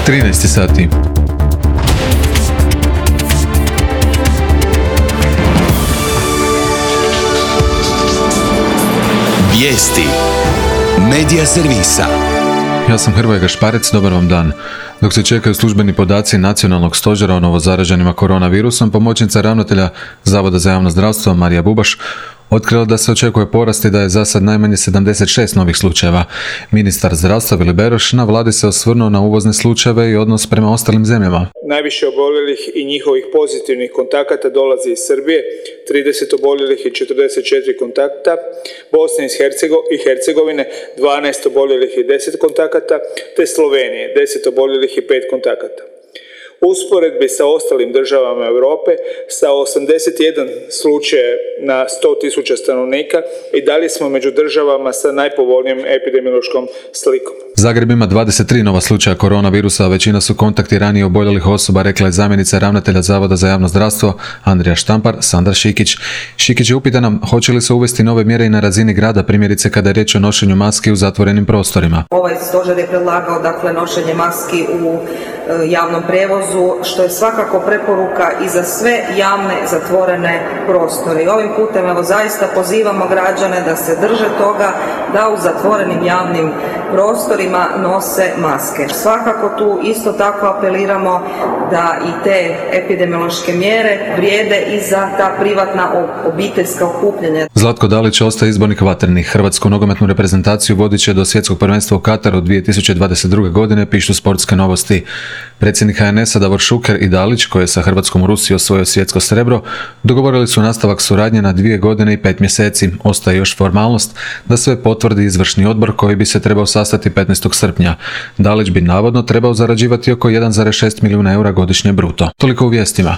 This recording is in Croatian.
13 sati. Vijesti Medija servisa. Ja sam Hrvoje Gašparec, dobar vam dan. Dok se čekaju službeni podaci Nacionalnog stožera o novozaraženima koronavirusom, pomoćnica ravnatelja Zavoda za javno zdravstvo Marija Bubaš otkrila da se očekuje porast i da je za sad najmanje 76 novih slučajeva. Ministar zdravstva Vili Beroš na vladi se osvrnuo na uvozne slučajeve i odnos prema ostalim zemljama. Najviše oboljelih i njihovih pozitivnih kontakata dolazi iz Srbije, 30 oboljelih i 44 kontakta, Bosne i Hercegovine, 12 oboljelih i 10 kontakata, te Slovenije, 10 oboljelih i 5 kontakata. U usporedbi sa ostalim državama Europe, sa 81 slučaja na 100.000 stanovnika i dalje smo među državama sa najpovoljnijom epidemiološkom slikom. Zagreb ima 23 nova slučaja koronavirusa, a većina su kontakti ranije oboljelih osoba, rekla je zamjenica ravnatelja Zavoda za javno zdravstvo Andrija Štampar, Sandra Šikić. Šikić je upitana hoće li se uvesti nove mjere i na razini grada, primjerice kada je riječ o nošenju maski u zatvorenim prostorima. Ovaj stožer je predlagao nošenje maski u javnom prijevozu, što je svakako preporuka i za sve javne zatvorene prostore. I ovim putem zaista pozivamo građane da se drže toga da u zatvorenim javnim prostorima nose maske. Svakako tu isto tako apeliramo da i te epidemiološke mjere vrijede i za ta privatna obiteljska okupljanja. Zlatko Dalić ostaje izbornik Vatrenih. Hrvatsku nogometnu reprezentaciju vodit će do svjetskog prvenstva u Kataru 2022. godine, pišu Sportske novosti. Predsjednik HNS-a Davor Šuker i Dalić, koji je sa Hrvatskom u Rusiji osvojio svjetsko srebro, dogovorili su nastavak suradnje na 2 godine i 5 mjeseci. Ostaje još formalnost da sve potvrdi izvršni odbor koji bi se trebao sastati 15. srpnja. Dalić bi navodno trebao zarađivati oko 1,6 milijuna eura godišnje bruto. Toliko u vijestima.